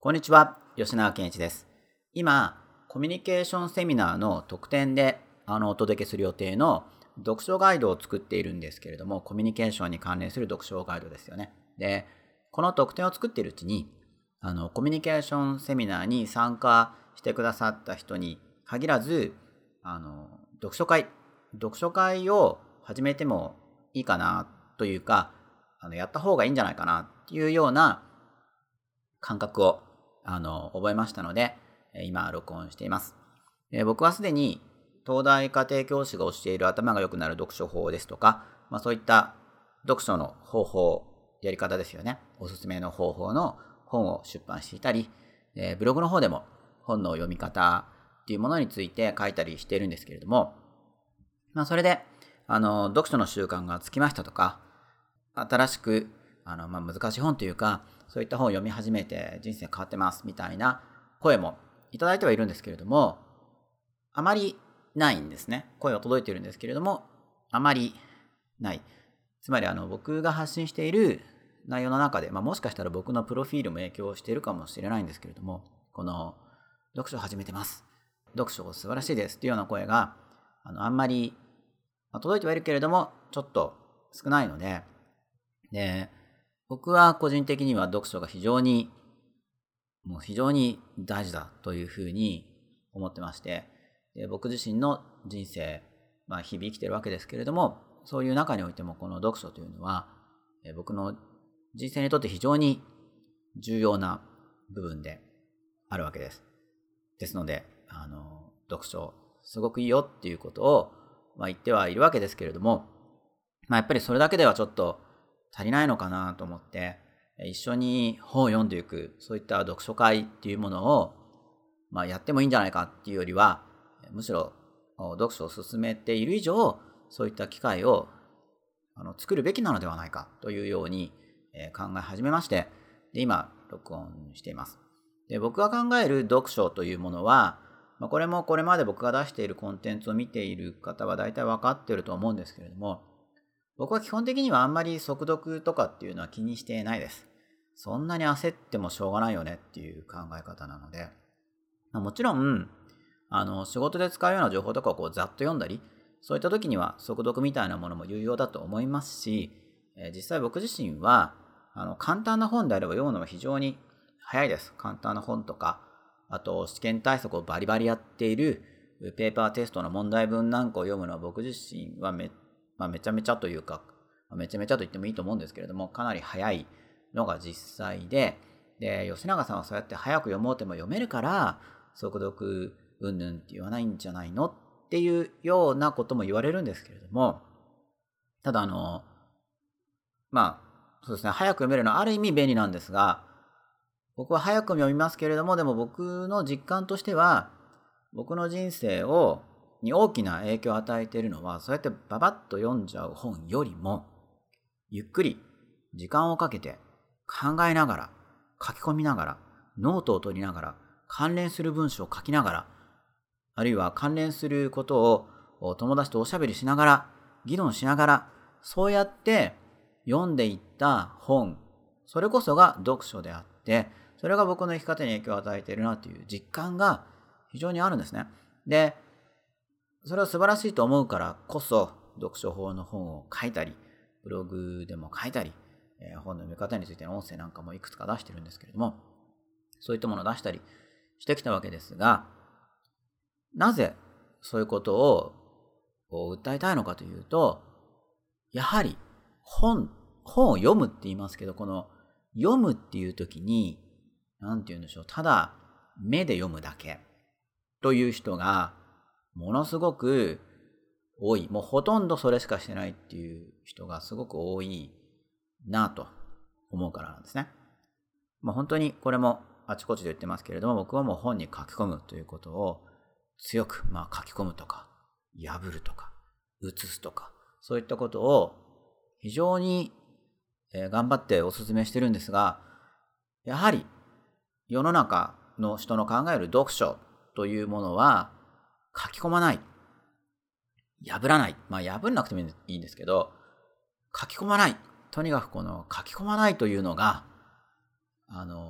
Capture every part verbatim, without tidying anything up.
こんにちは、吉永健一です。今、コミュニケーションセミナーの特典であのお届けする予定の読書ガイドを作っているんですけれども、コミュニケーションに関連する読書ガイドですよね。で、この特典を作っているうちに、あのコミュニケーションセミナーに参加してくださった人に限らず、あの読書会、読書会を始めてもいいかなというか、あのやった方がいいんじゃないかなっていうような感覚をあの覚えましたので、今録音しています。え僕はすでに東大家庭教師が教える頭が良くなる読書法ですとか、まあ、そういった読書の方法、やり方ですよね。おすすめの方法の本を出版していたり、えブログの方でも本の読み方っていうものについて書いたりしているんですけれども、まあ、それであの読書の習慣がつきましたとか、新しくあの、まあ、難しい本というか、そういった本を読み始めて人生変わってますみたいな声もいただいてはいるんですけれども、あまりないんですね。声は届いているんですけれども、あまりない。つまりあの僕が発信している内容の中で、まあ、もしかしたら僕のプロフィールも影響しているかもしれないんですけれども、この読書を始めてます、読書素晴らしいですっていうような声があのあんまり、まあ、届いてはいるけれどもちょっと少ないので、で僕は個人的には読書が非常にもう非常に大事だというふうに思ってまして、で僕自身の人生、まあ、日々生きてるわけですけれども、そういう中においてもこの読書というのは僕の人生にとって非常に重要な部分であるわけです。ですのであの読書すごくいいよっていうことを、まあ、言ってはいるわけですけれども、まあ、やっぱりそれだけではちょっと足りないのかなと思って、一緒に本を読んでいく、そういった読書会っていうものを、まあ、やってもいいんじゃないかっていうよりは、むしろ読書を進めている以上、そういった機会をあの作るべきなのではないかというように考え始めまして、で今録音しています。で僕が考える読書というものは、まあ、これもこれまで僕が出しているコンテンツを見ている方は大体分かっていると思うんですけれども、僕は基本的にはあんまり速読とかっていうのは気にしていないです。そんなに焦ってもしょうがないよねっていう考え方なので、まあ、もちろんあの仕事で使うような情報とかをこうざっと読んだり、そういった時には速読みたいなものも有用だと思いますし、えー、実際僕自身はあの簡単な本であれば読むのは非常に早いです。簡単な本とか、あと試験対策をバリバリやっているペーパーテストの問題文なんかを読むのは僕自身はめまあ、めちゃめちゃというか、めちゃめちゃと言ってもいいと思うんですけれども、かなり早いのが実際で、で、吉永さんはそうやって早く読もうとも読めるから、速読うんぬんって言わないんじゃないのっていうようなことも言われるんですけれども、ただあの、まあ、そうですね、早く読めるのはある意味便利なんですが、僕は早く読みますけれども、でも僕の実感としては、僕の人生をに大きな影響を与えているのは、そうやってババッと読んじゃう本よりも、ゆっくり時間をかけて考えながら、書き込みながら、ノートを取りながら、関連する文章を書きながら、あるいは関連することを友達とおしゃべりしながら、議論しながら、そうやって読んでいった本、それこそが読書であって、それが僕の生き方に影響を与えているなという実感が非常にあるんですね。で、それは素晴らしいと思うからこそ、読書法の本を書いたり、ブログでも書いたり、えー、本の読み方についての音声なんかもいくつか出してるんですけれども、そういったものを出したりしてきたわけですが、なぜそういうことを訴えたいのかというと、やはり本、本を読むって言いますけど、この読むっていう時に、なんて言うんでしょう、ただ目で読むだけという人がものすごく多い。もうほとんどそれしかしてないっていう人がすごく多いなと思うからなんですね。まあ、本当にこれもあちこちで言ってますけれども、僕はもう本に書き込むということを強く、まあ、書き込むとか破るとか写すとか、そういったことを非常に頑張ってお勧めしてるんですが、やはり世の中の人の考える読書というものは書き込まない、破らない、まあ破んなくてもいいんですけど、書き込まない、とにかくこの書き込まないというのがあの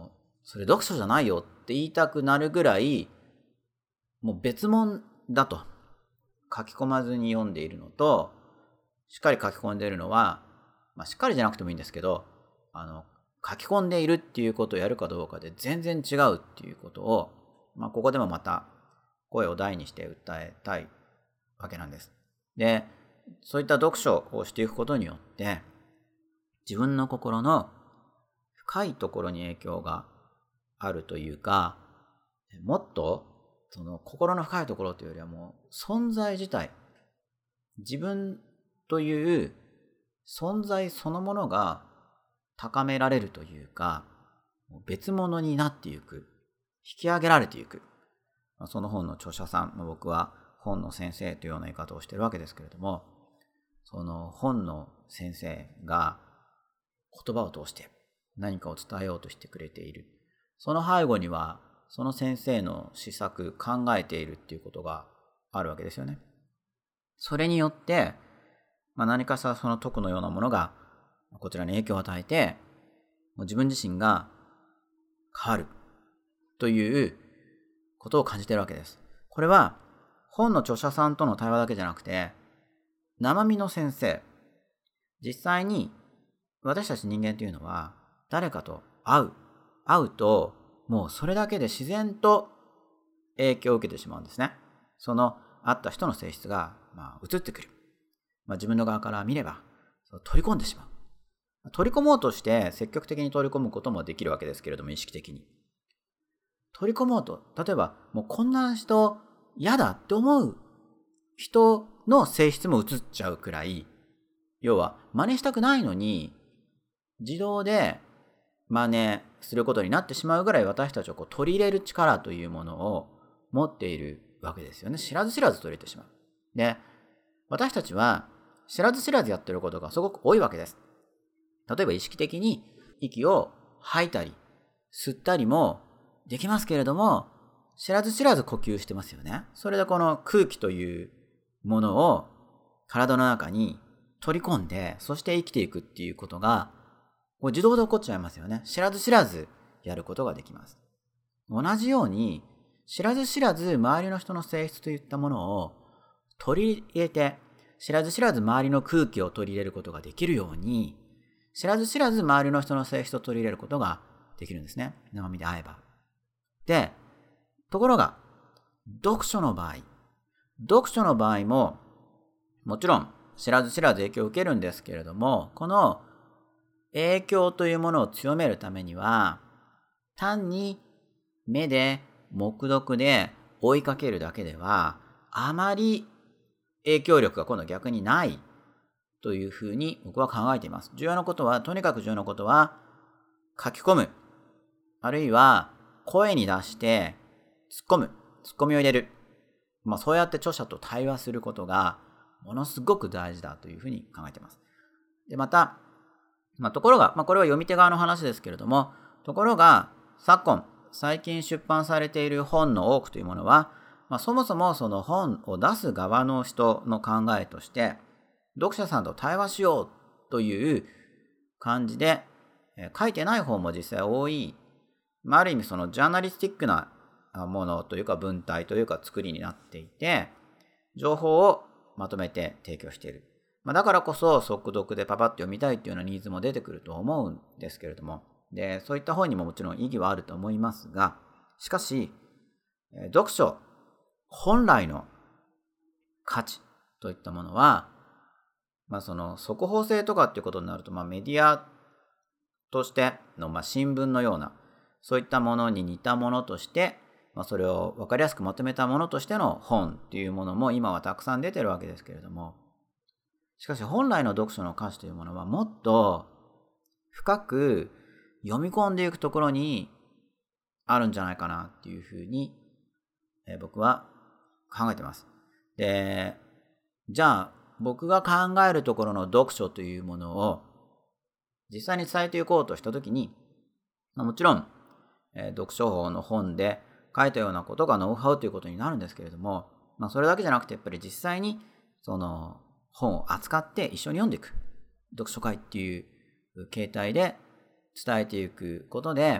それ読書じゃないよって言いたくなるぐらい、もう別物だと書き込まずに読んでいるのと、しっかり書き込んでいるのは、まあ、しっかりじゃなくてもいいんですけど、あの書き込んでいるっていうことをやるかどうかで全然違うっていうことを、まあ、ここでもまた声を大にして訴えたいわけなんです。で、そういった読書をしていくことによって自分の心の深いところに影響があるというか、もっとその心の深いところというよりはもう存在自体、自分という存在そのものが高められるというか、別物になっていく、引き上げられていく。その本の著者さん、僕は本の先生というような言い方をしているわけですけれども、その本の先生が言葉を通して何かを伝えようとしてくれている。その背後にはその先生の施策、考えているっていうことがあるわけですよね。それによって、まあ、何かしらその徳のようなものがこちらに影響を与えて、自分自身が変わるということを感じているわけです。これは本の著者さんとの対話だけじゃなくて、生身の先生、実際に私たち人間というのは誰かと会う、会うともうそれだけで自然と影響を受けてしまうんですね。その会った人の性質がまあ移ってくる。まあ、自分の側から見れば取り込んでしまう。取り込もうとして積極的に取り込むこともできるわけですけれども、意識的に取り込もうと、例えばもうこんな人嫌だって思う人の性質も移っちゃうくらい、要は真似したくないのに自動で真似することになってしまうぐらい、私たちをこう取り入れる力というものを持っているわけですよね。知らず知らず取り入れてしまう。で、私たちは知らず知らずやってることがすごく多いわけです。例えば意識的に息を吐いたり吸ったりもできますけれども、知らず知らず呼吸してますよね。それでこの空気というものを体の中に取り込んで、そして生きていくっていうことがこう自動で起こっちゃいますよね。知らず知らずやることができます。同じように知らず知らず周りの人の性質といったものを取り入れて、知らず知らず周りの空気を取り入れることができるように、知らず知らず周りの人の性質を取り入れることができるんですね。生身で会えば。で、ところが読書の場合、読書の場合ももちろん知らず知らず影響を受けるんですけれども、この影響というものを強めるためには、単に目で目読で追いかけるだけではあまり影響力が今度逆にないというふうに僕は考えています。重要なことは、とにかく重要なことは書き込む、あるいは声に出して突っ込む、突っ込みを入れる、まあ、そうやって著者と対話することがものすごく大事だというふうに考えています。で、また、まあ、ところが、まあ、これは読み手側の話ですけれども、ところが昨今最近出版されている本の多くというものは、まあ、そもそもその本を出す側の人の考えとして、読者さんと対話しようという感じで、えー、書いてない本も実際多い、まあ、ある意味そのジャーナリスティックなものというか文体というか作りになっていて、情報をまとめて提供している。まあ、だからこそ速読でパパッと読みたいというようなニーズも出てくると思うんですけれども、で、そういった本にももちろん意義はあると思いますが、しかし、えー、読書本来の価値といったものは、まあ、その速報性とかっていうことになると、まあ、メディアとしての、まあ、新聞のようなそういったものに似たものとして、まあ、それを分かりやすくまとめたものとしての本っていうものも今はたくさん出てるわけですけれども、しかし本来の読書の価値というものはもっと深く読み込んでいくところにあるんじゃないかなっていうふうに、えー、僕は考えてます。で、じゃあ僕が考えるところの読書というものを実際に伝えていこうとしたときに、もちろん、えー、読書法の本で書いたようなことがノウハウということになるんですけれども、まあ、それだけじゃなくてやっぱり実際にその本を扱って一緒に読んでいく読書会っていう形態で伝えていくことで、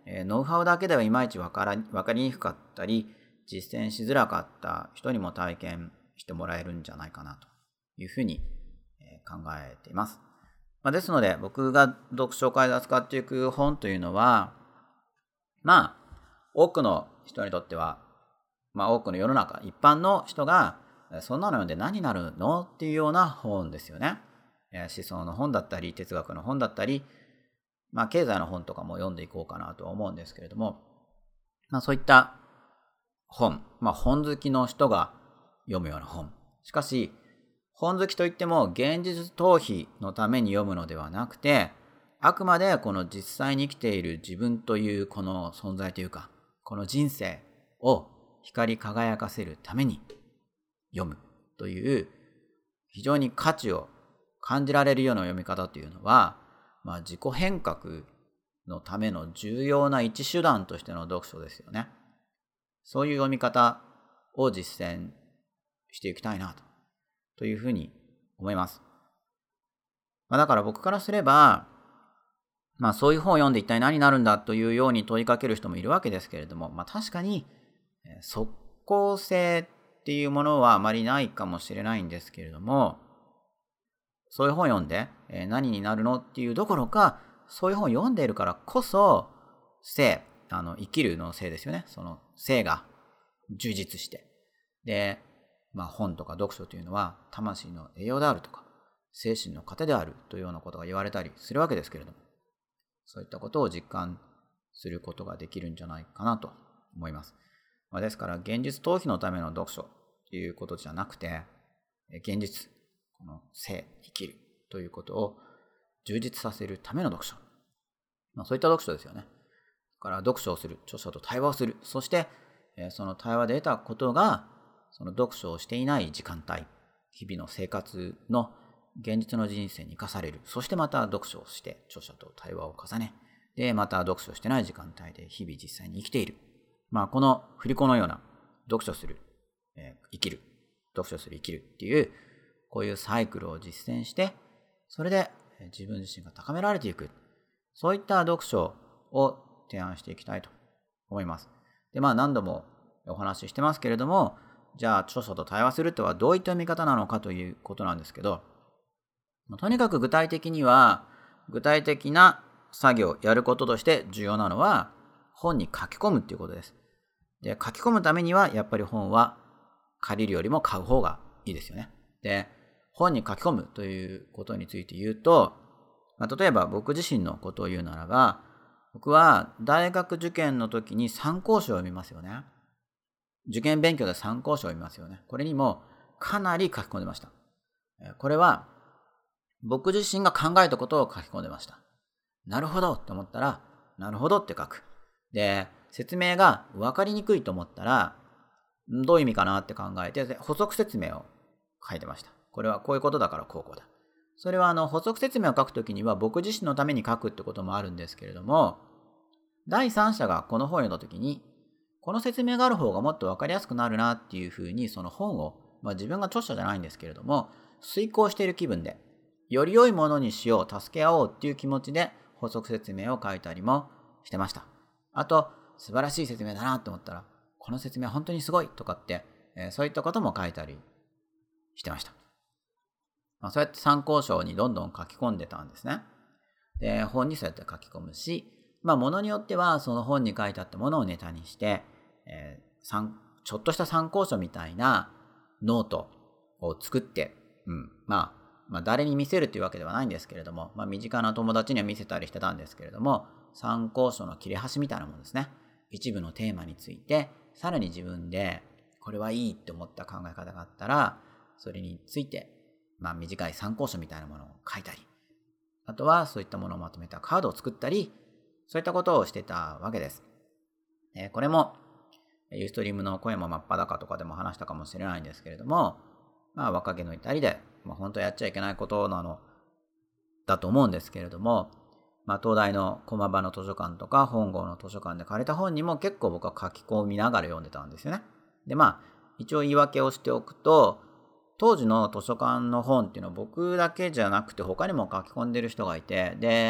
えー、ノウハウだけではいまいちわからわかりにくかったり、実践しづらかった人にも体験してもらえるんじゃないかなというふうに考えています。まあ、ですので、僕が読書会で扱っていく本というのは、まあ、多くの人にとっては、まあ、多くの世の中、一般の人が、そんなの読んで何になるのっていうような本ですよね。思想の本だったり、哲学の本だったり、まあ、経済の本とかも読んでいこうかなと思うんですけれども、まあ、そういった本、まあ、本好きの人が読むような本。しかし、本好きといっても現実逃避のために読むのではなくて、あくまでこの実際に生きている自分というこの存在というか、この人生を光り輝かせるために読むという非常に価値を感じられるような読み方というのは、まあ、自己変革のための重要な一手段としての読書ですよね。そういう読み方を実践していきたいなと、というふうに思います。まあ、だから僕からすれば、まあそういう本を読んで一体何になるんだというように問いかける人もいるわけですけれども、まあ確かに即効性っていうものはあまりないかもしれないんですけれども、そういう本を読んで何になるのっていうどころか、そういう本を読んでいるからこそ、生、あの生きるの生ですよね。その生が充実して。で、まあ本とか読書というのは魂の栄養であるとか、精神の糧であるというようなことが言われたりするわけですけれども、そういったことを実感することができるんじゃないかなと思います。まあ、ですから現実逃避のための読書ということじゃなくて、現実、この生、生きるということを充実させるための読書。まあ、そういった読書ですよね。だから読書をする、著者と対話をする、そしてその対話で得たことが、その読書をしていない時間帯、日々の生活の現実の人生に生かされる。そしてまた読書をして著者と対話を重ね、でまた読書してない時間帯で日々実際に生きている。まあこの振り子のような読書する、えー、生きる、読書する生きるっていうこういうサイクルを実践して、それで自分自身が高められていく。そういった読書を提案していきたいと思います。でまあ何度もお話ししてますけれども、じゃあ著書と対話するとはどういった読み方なのかということなんですけど、とにかく具体的には、具体的な作業をやることとして重要なのは、本に書き込むっていうことです。で、書き込むためには、やっぱり本は借りるよりも買う方がいいですよね。で、本に書き込むということについて言うと、まあ、例えば僕自身のことを言うならば、僕は大学受験の時に参考書を読みますよね。受験勉強で参考書を読みますよね。これにもかなり書き込んでました。これは僕自身が考えたことを書き込んでました。なるほどって思ったら、なるほどって書く。で、説明が分かりにくいと思ったら、どういう意味かなって考えて、補足説明を書いてました。これはこういうことだからこうこうだ。それはあの補足説明を書くときには僕自身のために書くってこともあるんですけれども、第三者がこの本を読んだときに、この説明がある方がもっと分かりやすくなるなっていうふうに、その本を、まあ、自分が著者じゃないんですけれども、遂行している気分で、より良いものにしよう、助け合おうっていう気持ちで補足説明を書いたりもしてました。あと、素晴らしい説明だなと思ったら、この説明は本当にすごいとかって、えー、そういったことも書いたりしてました。まあ、そうやって参考書にどんどん書き込んでたんですね。で、本にそうやって書き込むし、まあ、ものによってはその本に書いてあったものをネタにして、えー、ちょっとした参考書みたいなノートを作って、うん、まあ、まあ、誰に見せるというわけではないんですけれども、まあ、身近な友達には見せたりしてたんですけれども、参考書の切れ端みたいなものですね。一部のテーマについて、さらに自分でこれはいいって思った考え方があったら、それについて、まあ、短い参考書みたいなものを書いたり、あとはそういったものをまとめたカードを作ったり、そういったことをしてたわけです。えー、これも、ユーストリームの声も真っ裸とかでも話したかもしれないんですけれども、まあ、若気の至りで、まあ、本当はやっちゃいけないことなのだと思うんですけれども、まあ、東大の駒場の図書館とか本郷の図書館で借りた本にも結構僕は書き込みながら読んでたんですよね。でまあ一応言い訳をしておくと、当時の図書館の本っていうのは僕だけじゃなくて他にも書き込んでる人がいて、で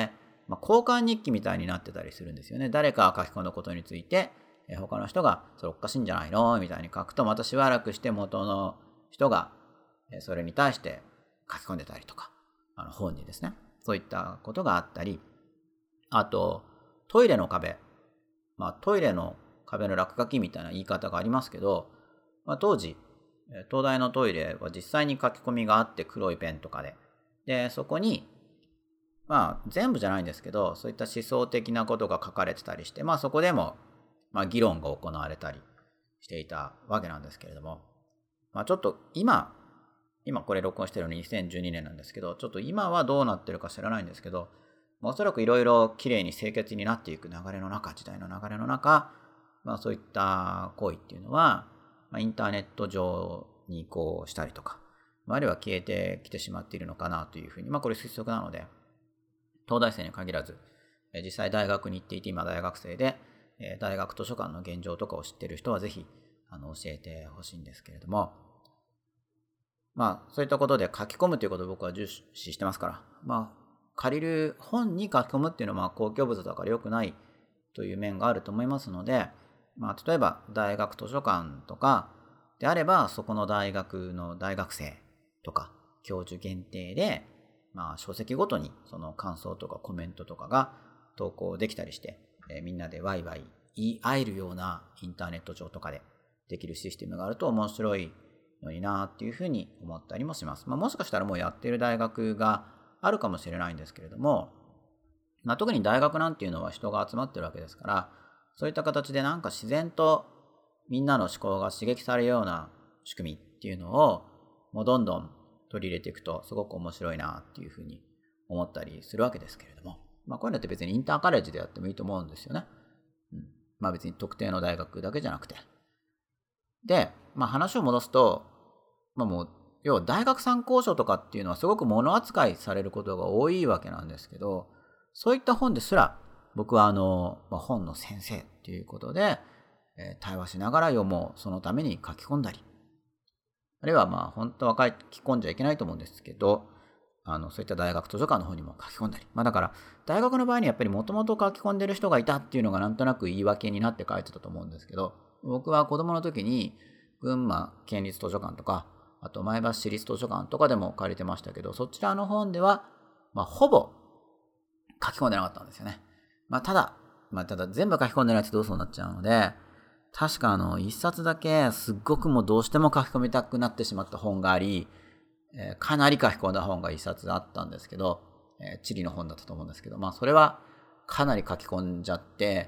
まあ、交換日記みたいになってたりするんですよね。誰かが書き込んだことについて、え他の人がそれおかしいんじゃないのみたいに書くと、またしばらくして元の人がそれに対して書き込んでたりとか、あの本にですね、そういったことがあったり、あとトイレの壁、まあ、トイレの壁の落書きみたいな言い方がありますけど、まあ、当時東大のトイレは実際に書き込みがあって、黒いペンとかで、でそこにまあ全部じゃないんですけど、そういった思想的なことが書かれてたりして、まあそこでもまあ議論が行われたりしていたわけなんですけれども、まあちょっと今今これ録音してるのににせんじゅうにねんなんですけど、ちょっと今はどうなってるか知らないんですけど、おそらくいろいろきれいに清潔になっていく流れの中、時代の流れの中、まあそういった行為っていうのは、まあ、インターネット上に移行したりとか、あるいは消えてきてしまっているのかなというふうに、まあこれ推測なので、東大生に限らず、実際大学に行っていて、今大学生で、大学図書館の現状とかを知っている人はぜひあの教えてほしいんですけれども、まあそういったことで書き込むということを僕は重視してますから、まあ借りる本に書き込むっていうのはまあ公共物だから良くないという面があると思いますので、まあ例えば大学図書館とかであれば、そこの大学の大学生とか教授限定で、まあ書籍ごとにその感想とかコメントとかが投稿できたりして、えー、みんなでワイワイ言い合えるようなインターネット上とかでできるシステムがあると面白いのになっていうふうに思ったりもします。まあ、もしかしたらもうやっている大学があるかもしれないんですけれども、まあ、特に大学なんていうのは人が集まってるわけですから、そういった形でなんか自然とみんなの思考が刺激されるような仕組みっていうのをもうどんどん取り入れていくとすごく面白いなっていうふうに思ったりするわけですけれども、まあ、こういうのって別にインターカレッジでやってもいいと思うんですよね。うん、まあ別に特定の大学だけじゃなくて。で、まあ話を戻すと、まあもう要は大学参考書とかっていうのはすごく物扱いされることが多いわけなんですけど、そういった本ですら僕はあの、まあ、本の先生っていうことで、えー、対話しながら読もう、そのために書き込んだり、あるいはまあ本当は書き込んじゃいけないと思うんですけど、あのそういった大学図書館の方にも書き込んだり、まあだから大学の場合にやっぱりもともと書き込んでる人がいたっていうのがなんとなく言い訳になって書いてたと思うんですけど、僕は子供の時に群馬県立図書館とか、あと前橋市立図書館とかでも借りてましたけど、そちらの本ではまあほぼ書き込んでなかったんですよね。まあただ、まあただ全部書き込んでないとどうそうなっちゃうので、確かあの一冊だけすっごくもうどうしても書き込みたくなってしまった本があり、えー、かなり書き込んだ本が一冊あったんですけど、えー、地理の本だったと思うんですけど、まあそれはかなり書き込んじゃって、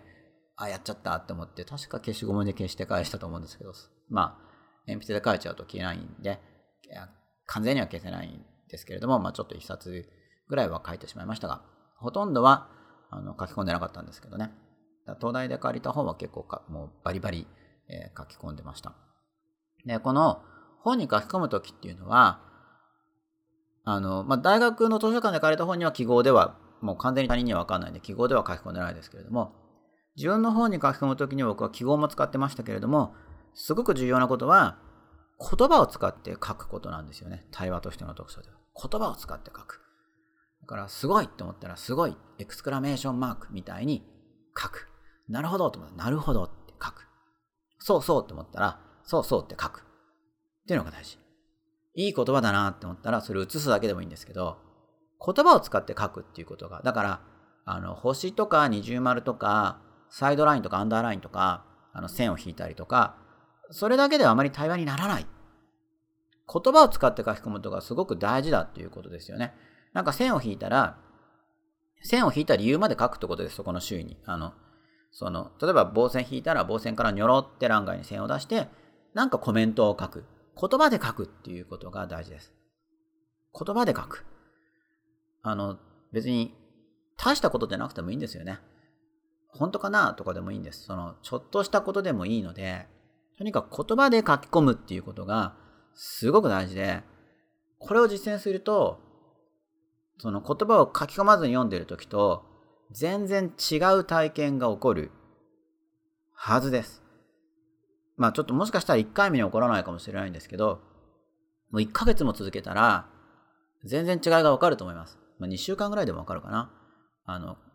あ、やっちゃったって思って、確か消しゴムで消して返したと思うんですけど、まあ鉛筆で書いちゃうと消えないんで、完全には消せないんですけれども、まあちょっと一冊ぐらいは書いてしまいましたが、ほとんどはあの書き込んでなかったんですけどね。東大で借りた本は結構かもうバリバリ、えー、書き込んでました。で、この本に書き込むときっていうのは、あの、まあ、大学の図書館で借りた本には記号では、もう完全に他人には分かんないんで、記号では書き込んでないですけれども、自分の本に書き込むときには僕は記号も使ってましたけれども、すごく重要なことは、言葉を使って書くことなんですよね。対話としての読書では。言葉を使って書く。だから、すごいって思ったら、すごい、エクスクラメーションマークみたいに書く。なるほどと思ったら、なるほどって書く。そうそうって思ったら、そうそうって書く。っていうのが大事。いい言葉だなって思ったら、それを写すだけでもいいんですけど、言葉を使って書くっていうことが、だから、あの、星とか二重丸とか、サイドラインとかアンダーラインとか、あの、線を引いたりとか、それだけではあまり対話にならない。言葉を使って書き込むことがすごく大事だっていうことですよね。なんか線を引いたら、線を引いた理由まで書くってことです、そこの周囲に。あの、その、例えば棒線引いたら棒線からニョロって欄外に線を出して、なんかコメントを書く。言葉で書くっていうことが大事です。言葉で書く。あの、別に大したことじゃなくてもいいんですよね。本当かなとかでもいいんです。その、ちょっとしたことでもいいので、とにかく言葉で書き込むっていうことがすごく大事で、これを実践すると、その言葉を書き込まずに読んでいるときと、全然違う体験が起こるはずです。まあちょっともしかしたらいっかいめに起こらないかもしれないんですけど、もういっかげつも続けたら、全然違いがわかると思います。まあにしゅうかんぐらいでもわかるかな。あの、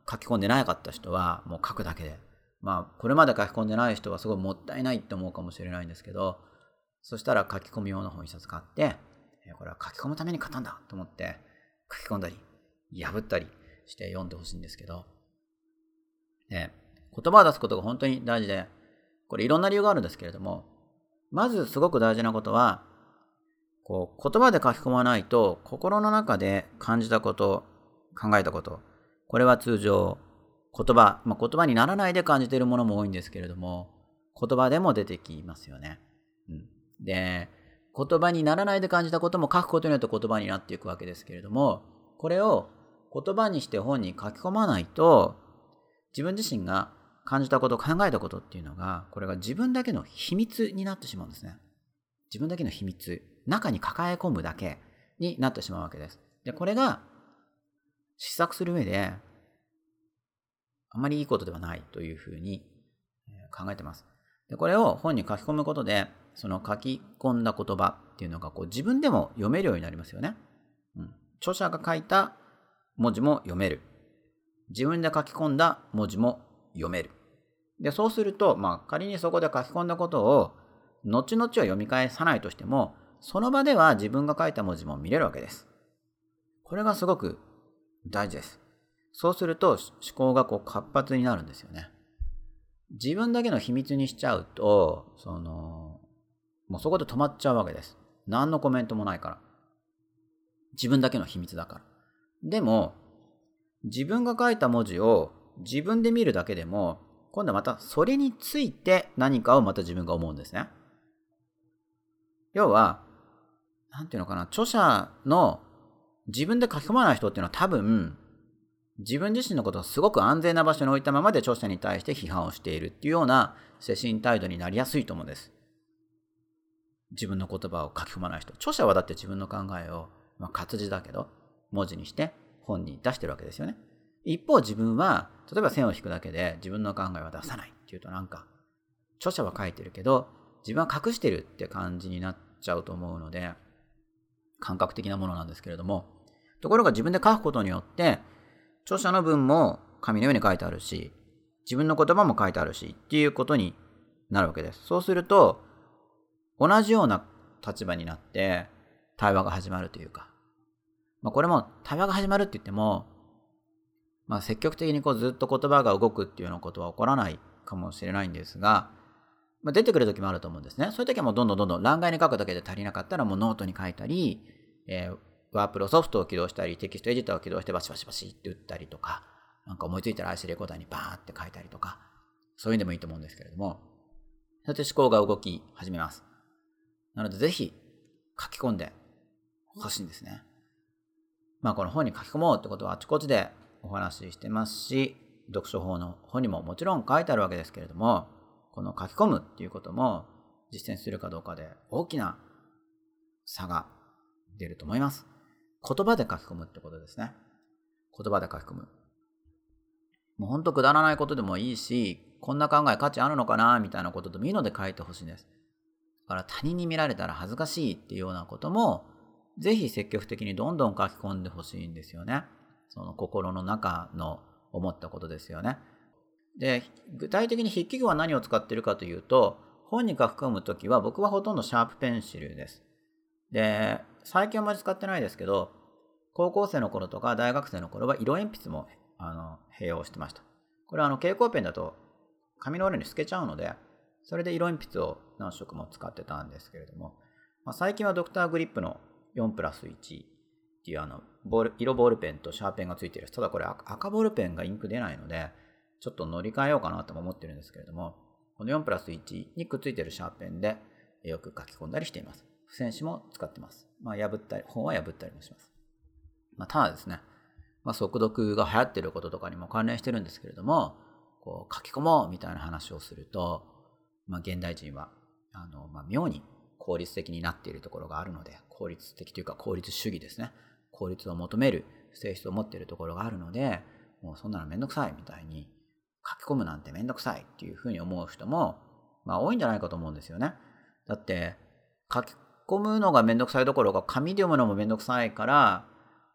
書き込んでなかった人はもう書くだけで、まあこれまで書き込んでない人はすごいもったいないって思うかもしれないんですけど、そしたら書き込み用の本一冊買って、これは書き込むために買ったんだと思って書き込んだり破ったりして読んでほしいんですけど、で言葉を出すことが本当に大事で、これいろんな理由があるんですけれども、まずすごく大事なことは、こう言葉で書き込まないと心の中で感じたこと、考えたこと、これは通常言葉、まあ、言葉にならないで感じているものも多いんですけれども、言葉でも出てきますよね。うん、で、言葉にならないで感じたことも書くことによって言葉になっていくわけですけれども、これを言葉にして本に書き込まないと、自分自身が感じたこと、考えたことっていうのが、これが自分だけの秘密になってしまうんですね。自分だけの秘密、中に抱え込むだけになってしまうわけです。で、これが思索する上であまりいいことではないというふうに考えてます。で、これを本に書き込むことで、その書き込んだ言葉っていうのがこう自分でも読めるようになりますよね。うん、著者が書いた文字も読める。自分で書き込んだ文字も読める。で、そうすると、まあ、仮にそこで書き込んだことを後々は読み返さないとしても、その場では自分が書いた文字も見れるわけです。これがすごく大事です。そうすると思考がこう活発になるんですよね。自分だけの秘密にしちゃうと、その、もうそこで止まっちゃうわけです。何のコメントもないから。自分だけの秘密だから。でも、自分が書いた文字を自分で見るだけでも、今度はまたそれについて何かをまた自分が思うんですね。要は、なんていうのかな、著者の自分で書き込まない人っていうのは多分、自分自身のことをすごく安全な場所に置いたままで著者に対して批判をしているっていうような精神態度になりやすいと思うんです。自分の言葉を書き込まない人。著者はだって自分の考えを、まあ、活字だけど文字にして本に出してるわけですよね。一方自分は例えば線を引くだけで自分の考えは出さないっていうと、なんか著者は書いてるけど自分は隠してるって感じになっちゃうと思うので、感覚的なものなんですけれども、ところが自分で書くことによって著者の文も紙のように書いてあるし、自分の言葉も書いてあるしっていうことになるわけです。そうすると同じような立場になって対話が始まるというか、まあ、これも対話が始まるって言っても、まあ、積極的にこうずっと言葉が動くっていうようなことは起こらないかもしれないんですが、まあ、出てくる時もあると思うんですね。そういう時はもうどんどんどんどん欄外に書くだけで足りなかったらもうノートに書いたり、えー、ワープロソフトを起動したり、テキストエディターを起動してバシバシバシって打ったりとか、なんか思いついたら アイシー レコーダーにバーって書いたりとか、そういうのでもいいと思うんですけれども、そうやって思考が動き始めます。なのでぜひ書き込んでほしいんですね。まあこの本に書き込もうってことはあちこちでお話ししてますし、読書法の本にももちろん書いてあるわけですけれども、この書き込むっていうことも実践するかどうかで大きな差が出ると思います。言葉で書き込むってことですね。言葉で書き込む。もうほんとくだらないことでもいいし、こんな考え価値あるのかなみたいなことでもいいので書いてほしいんです。だから他人に見られたら恥ずかしいっていうようなこともぜひ積極的にどんどん書き込んでほしいんですよね。その心の中の思ったことですよね。で、具体的に筆記具は何を使っているかというと、本に書き込むときは僕はほとんどシャープペンシルです。で、最近はあまり使ってないですけど、高校生の頃とか大学生の頃は色鉛筆もあの併用してました。これはあの蛍光ペンだと紙の裏に透けちゃうので、それで色鉛筆を何色も使ってたんですけれども、まあ、最近はドクターグリップのよんプラスいちっていうあのボール色ボールペンとシャーペンがついている。ただこれ赤ボールペンがインク出ないので、ちょっと乗り換えようかなとも思ってるんですけれども、このよんプラスいちにくっついているシャーペンでよく書き込んだりしています。付箋紙も使ってます。まあ破ったり、本は破ったりもします。まあ、ただですね、まあ、速読が流行っていることとかにも関連してるんですけれども、こう書き込もうみたいな話をすると、まあ、現代人はあの、まあ、妙に効率的になっているところがあるので、効率的というか効率主義ですね。効率を求める性質を持っているところがあるので、もうそんなのめんどくさいみたいに、書き込むなんてめんどくさいっていうふうに思う人も、まあ、多いんじゃないかと思うんですよね。だって書き込むのがめんどくさいどころか紙で読むのもめんどくさいから、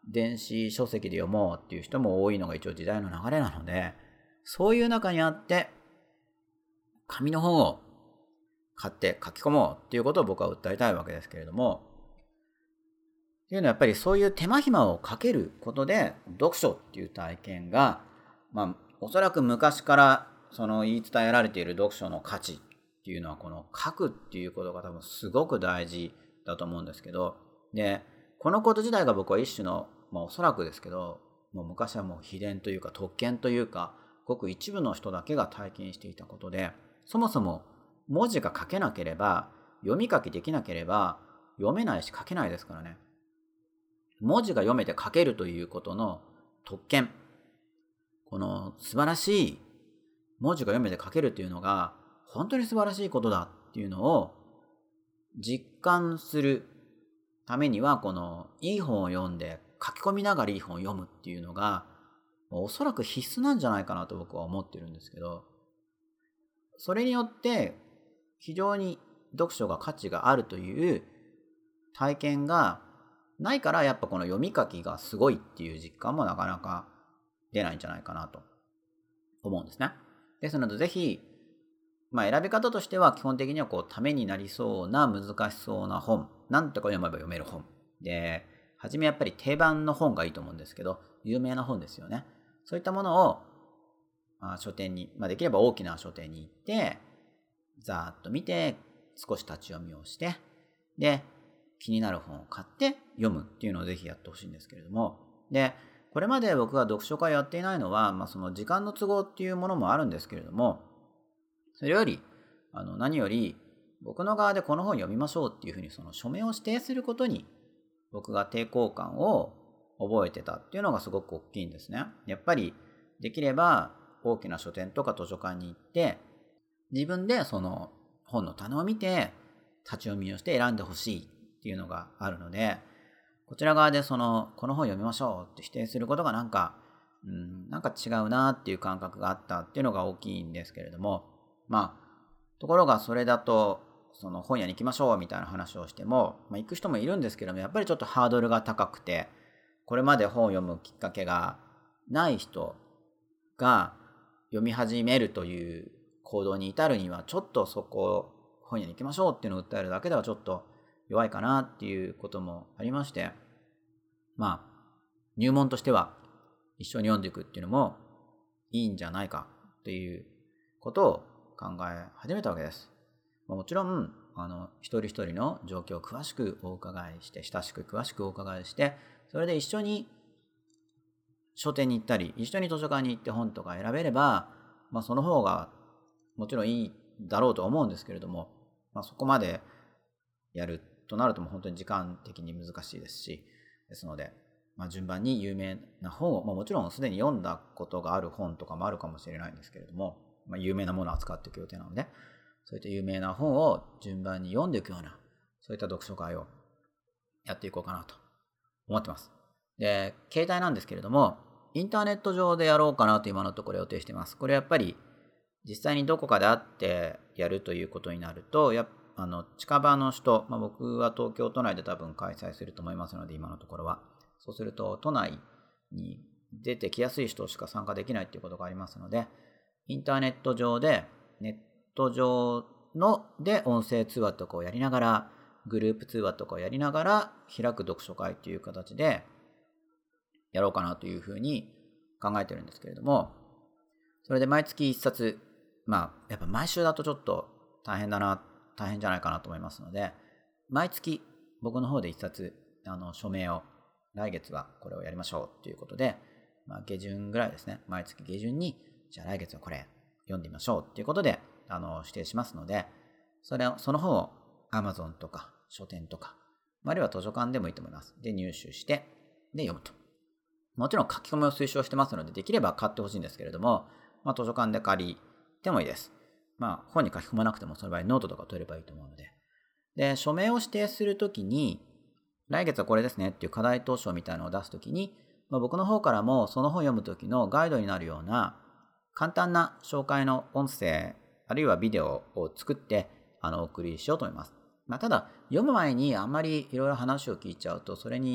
電子書籍で読もうっていう人も多いのが一応時代の流れなので、そういう中にあって紙の本を買って書き込もうっていうことを僕は訴えたいわけですけれども、っていうのはやっぱりそういう手間暇をかけることで読書っていう体験が、まあおそらく昔からその言い伝えられている読書の価値っていうのはこの書くっていうことが多分すごく大事だと思うんですけど、でこのこと自体が僕は一種の、まあ、おそらくですけど、もう昔はもう秘伝というか特権というか、ごく一部の人だけが体験していたことで、そもそも文字が書けなければ、読み書きできなければ読めないし書けないですからね。文字が読めて書けるということの特権、この素晴らしい文字が読めて書けるというのが本当に素晴らしいことだっていうのを実感するためには、このいい本を読んで書き込みながらいい本を読むっていうのがおそらく必須なんじゃないかなと僕は思ってるんですけど、それによって非常に読書が価値があるという体験がないから、やっぱこの読み書きがすごいっていう実感もなかなか出ないんじゃないかなと思うんですね。ですのでぜひ、まあ、選び方としては基本的にはこうためになりそうな難しそうな本、なんとか読めば読める本で、初めやっぱり定番の本がいいと思うんですけど、有名な本ですよね。そういったものを、まあ、書店に、まあ、できれば大きな書店に行ってざーっと見て、少し立ち読みをして、で気になる本を買って読むっていうのをぜひやってほしいんですけれども、でこれまで僕が読書会やっていないのは、まあ、その時間の都合っていうものもあるんですけれども、それよりあの何より僕の側でこの本読みましょうっていうふうにその署名を指定することに僕が抵抗感を覚えてたっていうのがすごく大きいんですね。やっぱりできれば大きな書店とか図書館に行って自分でその本の棚を見て立ち読みをして選んでほしいっていうのがあるので、こちら側でそのこの本読みましょうって否定することがなんか、うん、なんか違うなっていう感覚があったっていうのが大きいんですけれども、まあところがそれだとその本屋に行きましょうみたいな話をしても、まあ、行く人もいるんですけども、やっぱりちょっとハードルが高くて、これまで本を読むきっかけがない人が読み始めるという行動に至るには、ちょっとそこ本屋に行きましょうっていうのを訴えるだけではちょっと弱いかなっていうこともありまして、まあ入門としては一緒に読んでいくっていうのもいいんじゃないかということを考え始めたわけです。もちろんあの一人一人の状況を詳しくお伺いして、親しく詳しくお伺いして、それで一緒に書店に行ったり一緒に図書館に行って本とか選べれば、まあ、その方がもちろんいいだろうと思うんですけれども、まあ、そこまでやるとなるともう本当に時間的に難しいですし、ですので、まあ、順番に有名な本を、まあ、もちろんすでに読んだことがある本とかもあるかもしれないんですけれども、まあ、有名なものを扱っていく予定なので、そういった有名な本を順番に読んでいくような、そういった読書会をやっていこうかなと思ってます。で、携帯なんですけれども、インターネット上でやろうかなと今のところ予定しています。これやっぱり実際にどこかで会ってやるということになると、やあの近場の人、まあ、僕は東京都内で多分開催すると思いますので、今のところは。そうすると都内に出てきやすい人しか参加できないということがありますので、インターネット上でネット上ので音声通話とかをやりながら、グループ通話とかをやりながら開く読書会という形でやろうかなというふうに考えてるんですけれども、それで毎月一冊、まあやっぱ毎週だとちょっと大変だな大変じゃないかなと思いますので、毎月僕の方で一冊あの署名を、来月はこれをやりましょうということで、まあ、下旬ぐらいですね、毎月下旬にじゃあ来月はこれ読んでみましょうということであの指定しますので、それをその本を Amazon とか書店とか、あるいは図書館でもいいと思います。で入手してで読むと。もちろん書き込みを推奨してますので、できれば買ってほしいんですけれども、まあ、図書館で借りてもいいです。まあ本に書き込まなくてもその場合ノートとか取ればいいと思うので。で、署名を指定するときに、来月はこれですねっていう課題図書みたいなのを出すときに、まあ、僕の方からもその本を読むときのガイドになるような簡単な紹介の音声あるいはビデオを作ってあのお送りしようと思います。まあ、ただ読む前にあんまりいろいろ話を聞いちゃうと、それに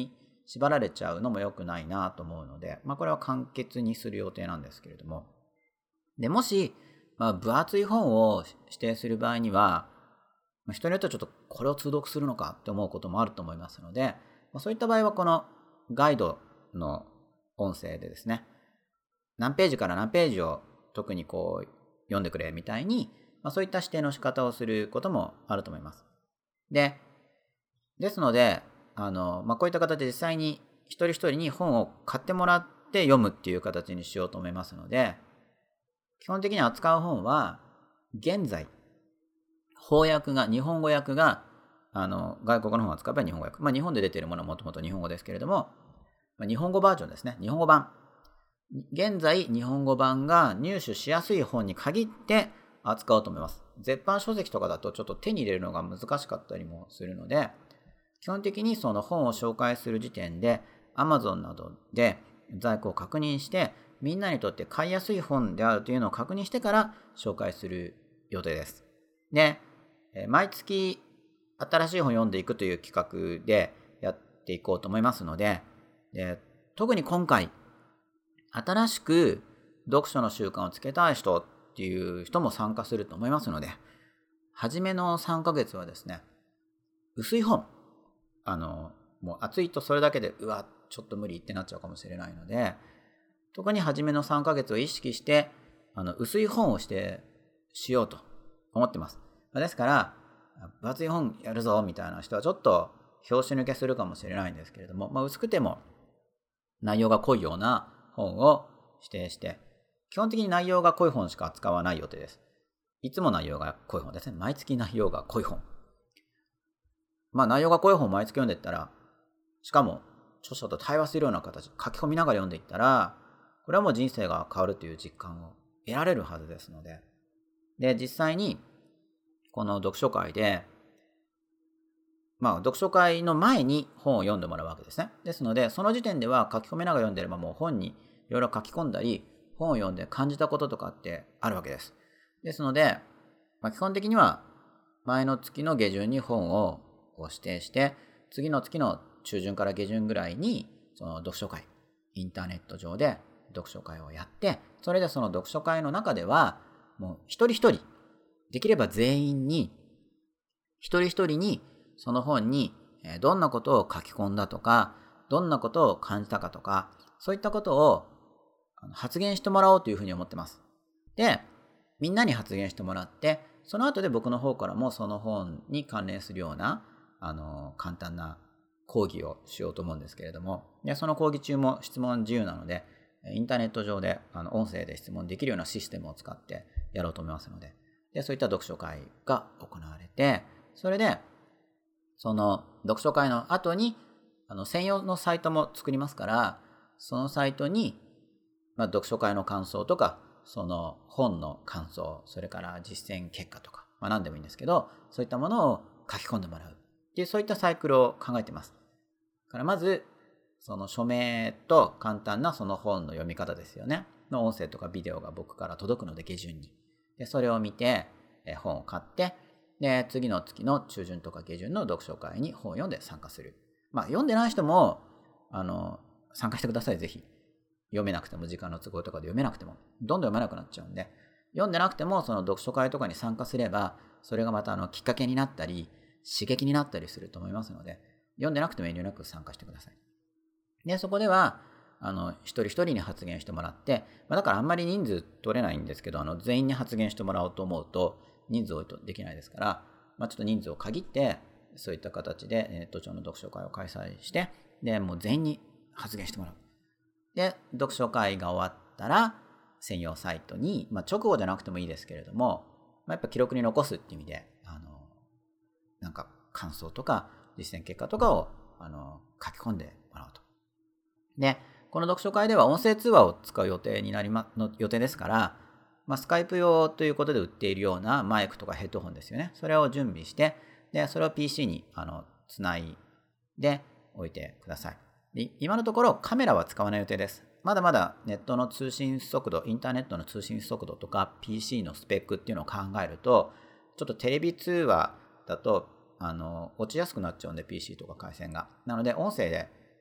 縛られちゃうのも良くないなと思うので、まあ、これは簡潔にする予定なんですけれども。で、もし、まあ、分厚い本を指定する場合には、まあ、人によってはちょっとこれを通読するのかって思うこともあると思いますので、まあ、そういった場合はこのガイドの音声でですね、何ページから何ページを特にこう読んでくれみたいに、まあ、そういった指定の仕方をすることもあると思います。で、ですので、あの、まあ、こういった形で実際に一人一人に本を買ってもらって読むっていう形にしようと思いますので、基本的に扱う本は、現在、翻訳が、日本語訳が、あの、外国の本を扱えば日本語訳。まあ、日本で出ているものはもともと日本語ですけれども、まあ、日本語バージョンですね。日本語版。現在、日本語版が入手しやすい本に限って扱おうと思います。絶版書籍とかだとちょっと手に入れるのが難しかったりもするので、基本的にその本を紹介する時点で Amazon などで在庫を確認して、みんなにとって買いやすい本であるというのを確認してから紹介する予定です。で、毎月新しい本を読んでいくという企画でやっていこうと思いますので、で特に今回新しく読書の習慣をつけたい人っていう人も参加すると思いますので、初めのさんかげつはですね、薄い本、あのもう暑いとそれだけでうわちょっと無理ってなっちゃうかもしれないので、特に初めのさんかげつを意識してあの薄い本をしてしようと思ってます。ですから分厚い本やるぞみたいな人はちょっと拍子抜けするかもしれないんですけれども、まあ、薄くても内容が濃いような本を指定して、基本的に内容が濃い本しか扱わない予定です。いつも内容が濃い本ですね。毎月内容が濃い本。まあ内容が濃い本を毎月読んでいったら、しかも著者と対話するような形、書き込みながら読んでいったら、これはもう人生が変わるという実感を得られるはずですので、で、実際にこの読書会で、まあ読書会の前に本を読んでもらうわけですね。ですので、その時点では書き込みながら読んでればもう本にいろいろ書き込んだり、本を読んで感じたこととかってあるわけです。ですので、まあ、基本的には前の月の下旬に本を指定して、次の月の中旬から下旬ぐらいにその読書会、インターネット上で読書会をやって、それでその読書会の中ではもう一人一人、できれば全員に一人一人にその本にどんなことを書き込んだとか、どんなことを感じたかとか、そういったことを発言してもらおうというふうに思ってます。で、みんなに発言してもらって、その後で僕の方からもその本に関連するようなあの簡単な講義をしようと思うんですけれども、でその講義中も質問自由なので、インターネット上であの音声で質問できるようなシステムを使ってやろうと思いますので、でそういった読書会が行われて、それでその読書会の後にあの専用のサイトも作りますから、そのサイトに、まあ、読書会の感想とか、その本の感想、それから実践結果とか、まあ、何でもいいんですけど、そういったものを書き込んでもらうっていう、そういったサイクルを考えています。だからまずその署名と簡単なその本の読み方ですよねの音声とかビデオが僕から届くので、下旬にでそれを見て本を買って、で次の月の中旬とか下旬の読書会に本を読んで参加する。まあ読んでない人もあの参加してください。ぜひ読めなくても、時間の都合とかで読めなくてもどんどん読めなくなっちゃうんで、読んでなくてもその読書会とかに参加すれば、それがまたあのきっかけになったり刺激になったりすると思いますので、読んでなくても遠慮なく参加してください。でそこではあの一人一人に発言してもらって、まあ、だからあんまり人数取れないんですけど、あの全員に発言してもらおうと思うと人数多いとできないですから、まあ、ちょっと人数を限ってそういった形でネット上の読書会を開催して、でもう全員に発言してもらう。で読書会が終わったら専用サイトに、まあ、直後じゃなくてもいいですけれども、まあ、やっぱ記録に残すっていう意味で、あのなんか感想とか実践結果とかをあの書き込んでもらうと。でこの読書会では音声通話を使う予定になりまの予定ですから、まあ、スカイプ用ということで売っているようなマイクとかヘッドホンですよね。それを準備して、でそれを ピーシー にあのつないでおいてください。で今のところカメラは使わない予定です。まだまだネットの通信速度、インターネットの通信速度とか ピーシー のスペックっていうのを考えると、ちょっとテレビ通話だとあの落ちやすくなっちゃうんで、 ピーシー とか回線が。なので音声で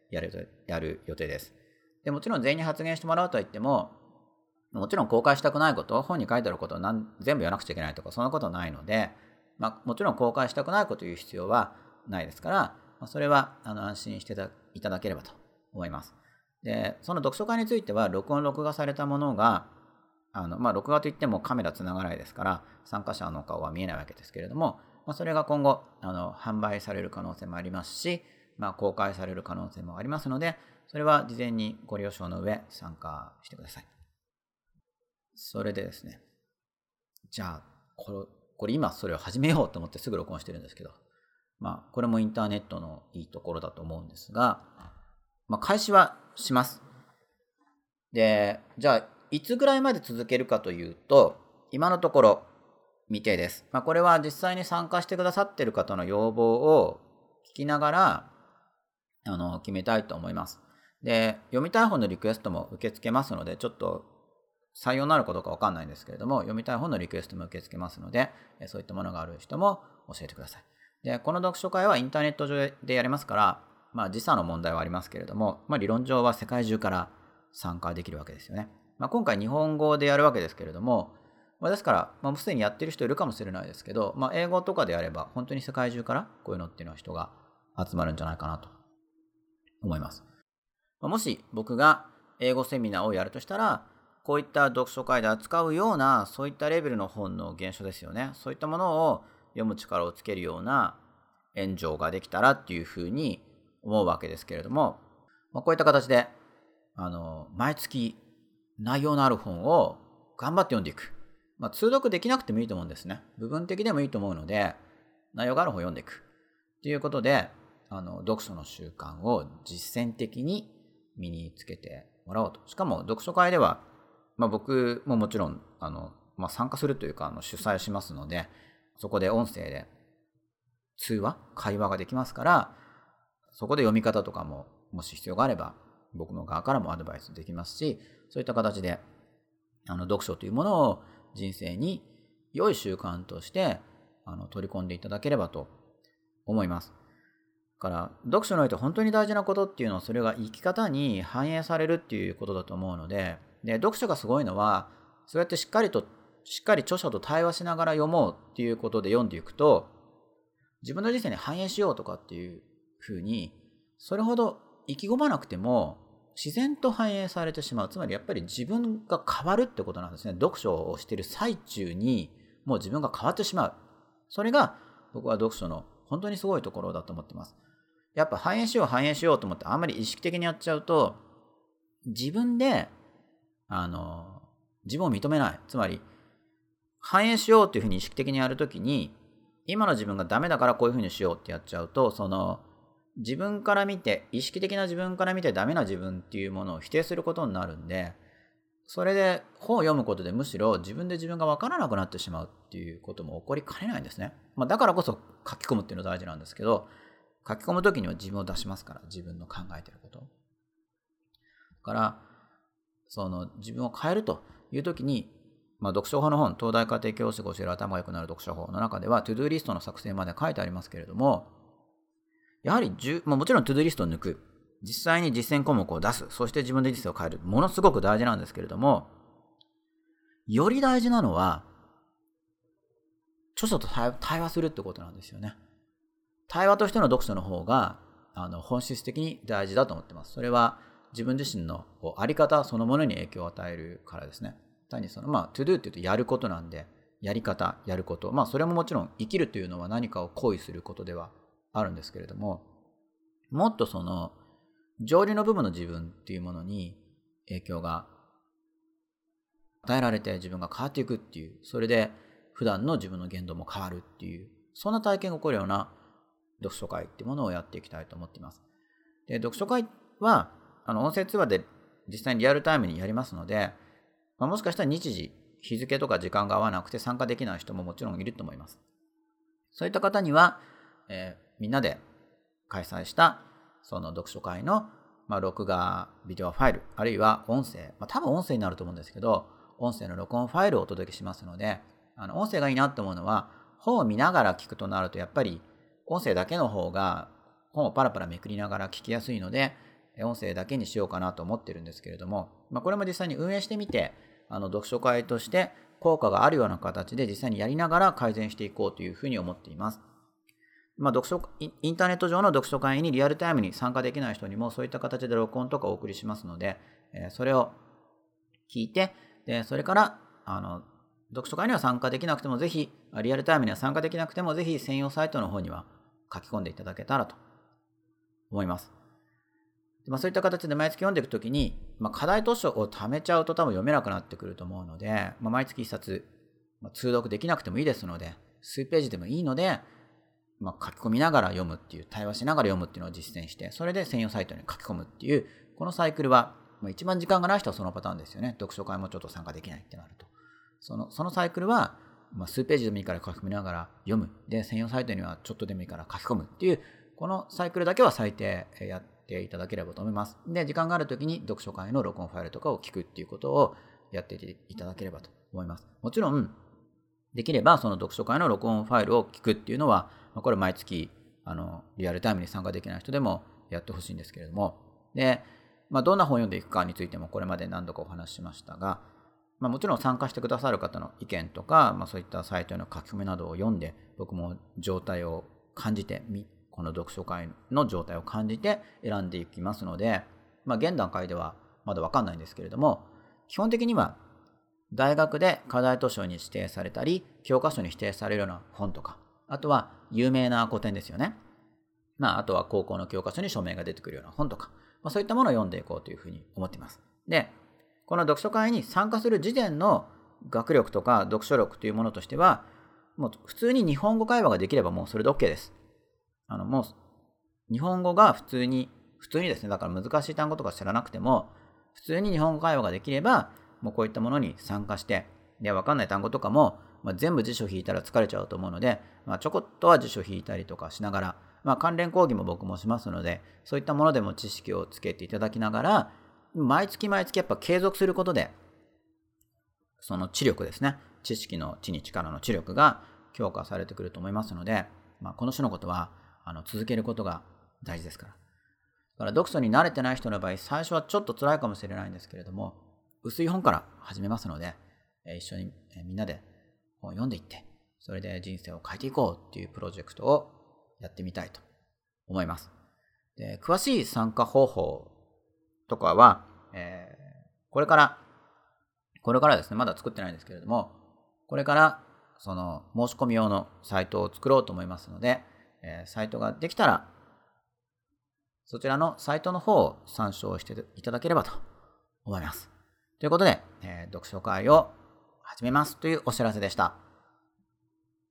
やるやる予定です。でもちろん全員に発言してもらうとは言っても、もちろん公開したくないこと、本に書いてあることを何全部やらなくちゃいけないとか、そんなことはないので、まあ、もちろん公開したくないことを言う必要はないですから、まあ、それはあの安心していただければと思います。で、その読書会については、録音録画されたものが、あのまあ、録画といってもカメラつながないですから、参加者の顔は見えないわけですけれども、まあ、それが今後あの販売される可能性もありますし、まあ、公開される可能性もありますので、それは事前にご了承の上参加してください。それでですね、じゃあこれ、これ今それを始めようと思ってすぐ録音してるんですけど、まあこれもインターネットのいいところだと思うんですが、まあ、開始はします。で、じゃあいつぐらいまで続けるかというと、今のところ未定です。まあ、これは実際に参加してくださっている方の要望を聞きながらあの決めたいと思います。で、読みたい本のリクエストも受け付けますので、ちょっと採用になるかどうかわかんないんですけれども、読みたい本のリクエストも受け付けますので、そういったものがある人も教えてください。で、この読書会はインターネット上でやりますから、まあ時差の問題はありますけれども、まあ理論上は世界中から参加できるわけですよね。まあ、今回日本語でやるわけですけれども、まあ、ですから、まあ、もうすでにやってる人いるかもしれないですけど、まあ、英語とかでやれば本当に世界中からこういうのっていうのは人が集まるんじゃないかなと思います。まあ、もし僕が英語セミナーをやるとしたら、こういった読書会で扱うようなそういったレベルの本の原書ですよね。そういったものを読む力をつけるような援助ができたらっていうふうに思うわけですけれども、まあ、こういった形であの毎月内容のある本を頑張って読んでいく。まあ、通読できなくてもいいと思うんですね。部分的でもいいと思うので、内容がある本を読んでいく。ということで、あの読書の習慣を実践的に身につけてもらおうと。しかも読書会では、まあ、僕ももちろんあの、まあ、参加するというかあの主催しますので、そこで音声で通話、会話ができますから、そこで読み方とかももし必要があれば、僕の側からもアドバイスできますし、そういった形であの読書というものを人生に良い習慣としてあの取り込んでいただければと思います。だから読書において本当に大事なことっていうのは、それが生き方に反映されるっていうことだと思うので、で読書がすごいのは、そうやってしっかりとしっかり著者と対話しながら読もうっていうことで読んでいくと、自分の人生に反映しようとかっていうふうにそれほど意気込まなくても自然と反映されてしまう。つまりやっぱり自分が変わるってことなんですね。読書をしている最中にもう自分が変わってしまう。それが僕は読書の本当にすごいところだと思ってます。やっぱ反映しよう反映しようと思ってあんまり意識的にやっちゃうと、自分であの自分を認めない。つまり反映しようっていうふうに意識的にやるときに、今の自分がダメだからこういうふうにしようってやっちゃうと、その自分から見て、意識的な自分から見てダメな自分っていうものを否定することになるんで、それで本を読むことでむしろ自分で自分が分からなくなってしまうっていうことも起こりかねないんですね。まあ、だからこそ書き込むっていうのは大事なんですけど、書き込むときには自分を出しますから、自分の考えていること。だから、その自分を変えるというときに、まあ、読書法の本、東大家庭教師が教える頭が良くなる読書法の中では、トゥドゥーリストの作成まで書いてありますけれども、やはりじゅ、まあ、もちろんトゥドゥーリストを抜く、実際に実践項目を出す、そして自分で人生を変える、ものすごく大事なんですけれども、より大事なのは、著書と対話するってことなんですよね。対話としての読書の方が、あの本質的に大事だと思ってます。それは自分自身のあり方そのものに影響を与えるからですね。単にその、まあ、to do っていうとやることなんで、やり方、やること。まあ、それももちろん生きるというのは何かを行為することではあるんですけれども、もっとその、上流の部分の自分っていうものに影響が与えられて自分が変わっていくっていう、それで普段の自分の言動も変わるっていう、そんな体験が起こるような読書会っていうものをやっていきたいと思っています。で、読書会は、あの、音声通話で実際にリアルタイムにやりますので、まあ、もしかしたら日時、日付とか時間が合わなくて参加できない人ももちろんいると思います。そういった方には、えー、みんなで開催したその読書会の、まあ、録画ビデオファイル、あるいは音声、まあ、多分音声になると思うんですけど、音声の録音ファイルをお届けしますので、あの音声がいいなと思うのは、本を見ながら聞くとなるとやっぱり音声だけの方が本をパラパラめくりながら聞きやすいので、 音声だけにしようかなと思ってるんですけれども、まあ、これも実際に運営してみて、あの読書会として効果があるような形で実際にやりながら改善していこうというふうに思っています。まあ、読書インターネット上の読書会にリアルタイムに参加できない人にもそういった形で録音とかお送りしますので、えー、それを聞いて、でそれからあの読書会には参加できなくてもぜひ、リアルタイムには参加できなくてもぜひ専用サイトの方には書き込んでいただけたらと思います。まあ、そういった形で毎月読んでいくときに、まあ、課題図書を貯めちゃうと多分読めなくなってくると思うので、まあ、毎月いっさつ、まあ、通読できなくてもいいですので、数ページでもいいので、まあ、書き込みながら読むっていう、対話しながら読むっていうのを実践して、それで専用サイトに書き込むっていう、このサイクルは、まあ、一番時間がない人はそのパターンですよね。読書会もちょっと参加できないってなると。その、そのサイクルは、まあ、数ページでもいいから書き込みながら読む。で、専用サイトにはちょっとでもいいから書き込むっていう、このサイクルだけは最低やっていただければと思います。で、時間があるときに読書会の録音ファイルとかを聞くっていうことをやっていただければと思います。もちろん、できればその読書会の録音ファイルを聞くっていうのは、これ毎月、あの、リアルタイムに参加できない人でもやってほしいんですけれども、で、まあ、どんな本を読んでいくかについてもこれまで何度かお話ししましたが、まあ、もちろん参加してくださる方の意見とか、まあ、そういったサイトへの書き込みなどを読んで、僕も状態を感じて、この読書会の状態を感じて選んでいきますので、まあ、現段階ではまだ分かんないんですけれども、基本的には大学で課題図書に指定されたり、教科書に指定されるような本とか、あとは有名な古典ですよね。まあ、あとは高校の教科書に署名が出てくるような本とか、まあ、そういったものを読んでいこうというふうに思っています。で、この読書会に参加する時点の学力とか読書力というものとしては、もう普通に日本語会話ができればもうそれで OK です。あのもう日本語が普通に、普通にですね、だから難しい単語とか知らなくても、普通に日本語会話ができれば、もうこういったものに参加して、で、わかんない単語とかも、まあ、全部辞書引いたら疲れちゃうと思うので、まあ、ちょこっとは辞書引いたりとかしながら、まあ、関連講義も僕もしますので、そういったものでも知識をつけていただきながら、毎月毎月やっぱ継続することで、その知力ですね、知識の知に力の知力が強化されてくると思いますので、まあ、この種のことはあの続けることが大事ですから。だから読書に慣れてない人の場合、最初はちょっと辛いかもしれないんですけれども、薄い本から始めますので、一緒にみんなで本を読んでいって、それで人生を変えていこうっていうプロジェクトをやってみたいと思います。で、詳しい参加方法とかは、えー、これから、これからですね、まだ作ってないんですけれども、これからその申し込み用のサイトを作ろうと思いますので、えー、サイトができたら、そちらのサイトの方を参照していただければと思います。ということで、えー、読書会を始めますというお知らせでした。